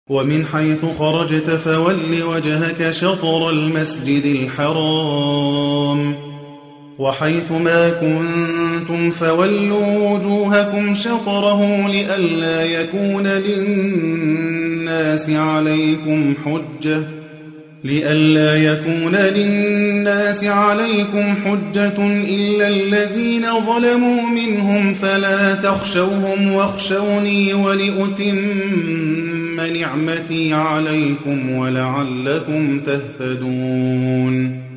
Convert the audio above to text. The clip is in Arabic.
ومن حيث خرجت فول وجهك شطر المسجد الحرام وحيث ما كنتم فولوا وجوهكم شطره لئلا يكون للناس عليكم حجة إلا الذين ظلموا منهم فلا تخشوهم واخشوني ولأتم نعمتي عليكم ولعلكم تهتدون